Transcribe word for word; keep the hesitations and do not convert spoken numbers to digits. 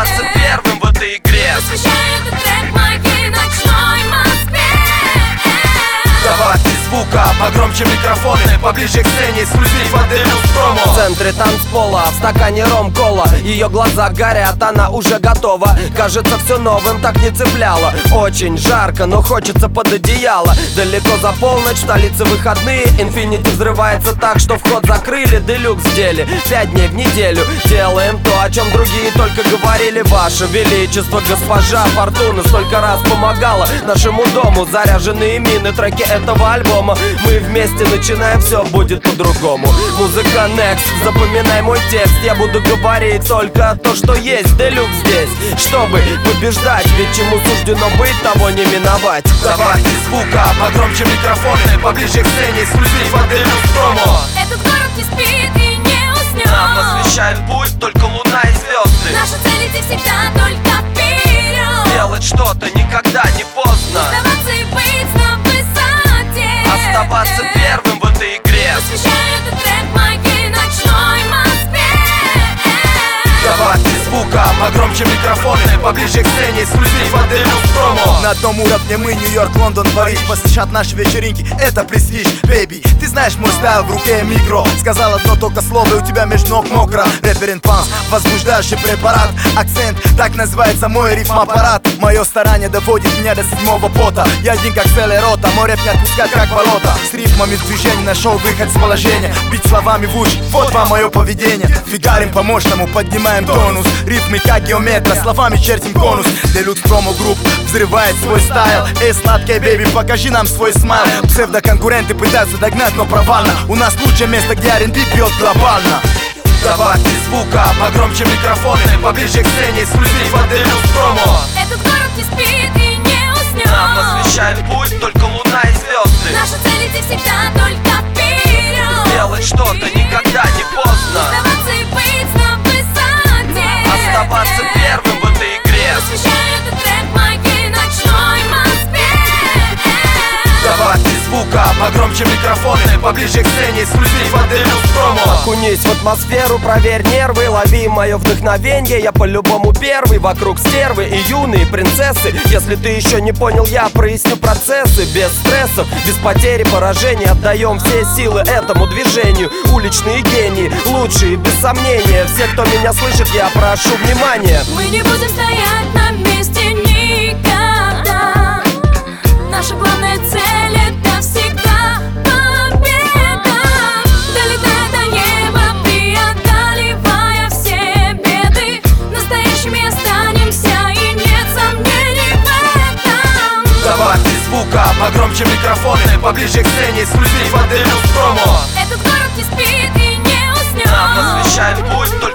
оставаться первым в этой игре. Посвящаю этот трек моей ночной Москве. Добавьте звука, погромче микрофоны, поближе к сцене, эксклюзив от Deluxe Promo. В центре танцпола, в стакане ром-кола. Ее глаза горят, она уже готова. Кажется, все новым так не цепляло. Очень жарко, но хочется под одеяло. Далеко за полночь, в столице выходные. Infinity взрывается так, что вход закрыли. Deluxe в деле, пять дней в неделю. Делаем то, о чем другие только говорили. Ваше Величество, госпожа Фортуна столько раз помогала нашему дому. Заряженные мины, треки этого альбома. Мы вместе начинаем, все будет по-другому. Музыка Next, запоминай мой текст. Я буду говорить только то, что есть. Deluxe здесь, чтобы побеждать. Ведь чему суждено быть, того не миновать. Добавьте звука, погромче микрофоны, поближе к сцене, эксклюзив от Deluxe Promo. Этот город не спит и не уснет. Нам освещает путь только луна и звезды. Наша цель идти всегда только вперед. Делать что-то никогда не поздно. Оставаться и быть на высоте. Оставаться первым в этой игре. Посвящаю этот трек моей ночной Москве. Добавьте звука, погромче микрофоны, поближе к сцене, эксклюзив от Deluxe Promo. На одном уровне мы, Нью-Йорк, Лондон, Париж. Посещать наши вечеринки, это престиж, бейби. Ты знаешь мой стайл, в руке микро. Сказал одно только слово, и у тебя между ног мокро. Реперент панс, возбуждающий препарат. Акцент, так называется мой рифм-аппарат. Мое старание доводит меня до седьмого пота. Я один как целая рота, мой рэп не отпускать как болото. С рифмами в движении нашел выход с положения. Бить словами в уши, вот вам мое поведение. Фигарим по-мощному, поднимаем тонус. Ритмы как геометра, словами чертим конус. Deluxe Promo Group взрывает свой стайл. Эй, сладкая бейби, покажи нам свой смайл. Псевдоконкуренты пытаются догнать, но провально. У нас лучшее место, где ар энд би пьет глобально. Добавьте звука, погромче микрофоны, поближе к сцене, эксклюзив от Deluxe Promo. Этот город не спит и не уснет. Нам освещает путь только луна и звезды. Наша цель идти всегда только вперед. Делать что-то никогда не поздно. Оставаться и быть на высоте. Оставаться первым в этой игре. Посвящаю этот трек моей ночной Москве. Добавьте звука, погромче микрофоны, поближе к сцене, эксклюзив от Deluxe Promo. Окунись в атмосферу, проверь нервы, лови мое вдохновенье. Я по-любому первый, вокруг стервы и юные принцессы. Если ты еще не понял, я проясню процессы. Без стрессов, без потери, поражений. Отдаем все силы этому движению. Уличные гении, лучшие, без сомнения. Все, кто меня слышит, я прошу внимания. Мы не будем стоять на месте никогда. Наша главная цель — это всегда победа. Долетая до неба, преодолевая все беды. Настоящими останемся, и нет сомнений в этом. Добавьте звука, погромче микрофоны, поближе к сцене, эксклюзив от Deluxe Promo. Этот город не спит и не уснет. Нам освещает путь только